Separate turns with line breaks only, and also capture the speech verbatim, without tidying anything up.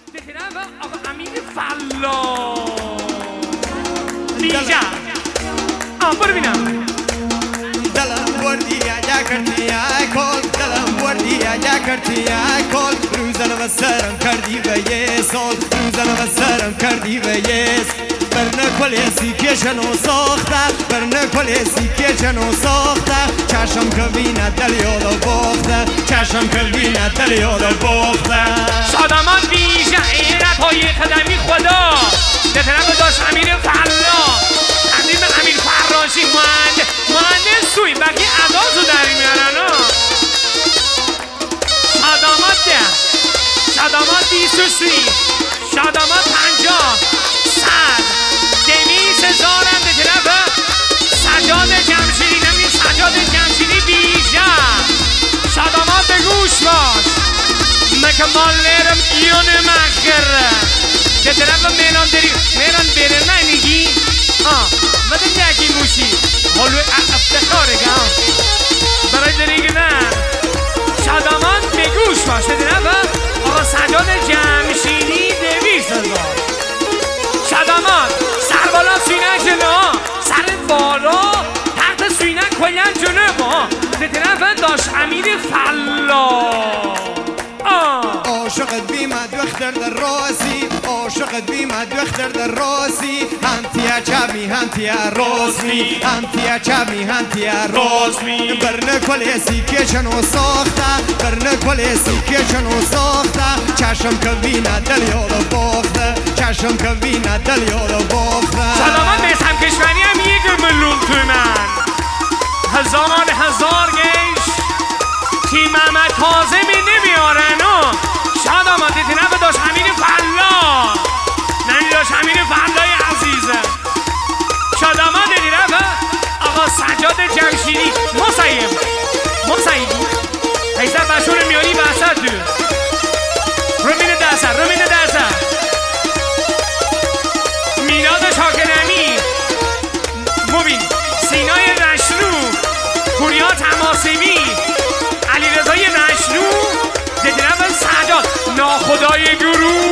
بهترم آقا امیر فلا بیجا آم برو بینم
دلم وردی یا کردی یا کل دلم وردی یا کردی یا کل روزن و سرم کردی و یه سال روزن و سرم کردی و یه برنه کلیسی کشنو ساخته برنه کلیسی کشنو ساخته چشم کبینه دل یادا باخته چشم کبینه دل یادا باخته
شادمان بیجا ایرت های قدمی خدا بهترم داشت امیر فلا تقدیم امیر فراشی مهند مهندس سوی بقیه ادازو در میارن شادامات ده شادامات بیست و سی شادامات پنجاه صد دویست هزارم به طرف سجاد جمشیدی نمی سجاد جمشیدی بیجا شادامات به گوش باش مکمالرم ایون مخره به طرف میلان داری میلان بره نمیگی آه مدن یکی موشی حلو افتخاره گم برای داری نه شادامان به گوش باش به طرف آقا سجاد جمشیدی دویست هزار شادامان سر بالا سینه جلو سر بالا تحت سینه کلن جلو به طرف داشت امیر فلا
عاشقت بیمد وقتر در راسی عاشقت بیمد وقتر در راسی هنتیا چمی هنتیا راسمی هنتیا چمی هنتیا راسمی برنه کلیسی کشنو ساخته برنه کلیسی کشنو ساخته چشم کبینه دل یادا باخته چشم کبینه دل یادا باخته
سلامت بیسم کشوری هم یک ملون تومن هزاران هزار گیش تیم محمد کاظمی نمیارن و شاد آمد دیتنه داشت امیر فلا نمی داشت امیر فلای عزیزه شاد آمد دیتنه آقا سجاد جمشیدی مسایب مسایبی ایسر بشور میاری بسر تو رومین درسر رومین درسر میلاد شاکرمی مبین سینای رشنو پوریا تماسبی علی رضای رشنو دیدنم سجاد ناخدای گروه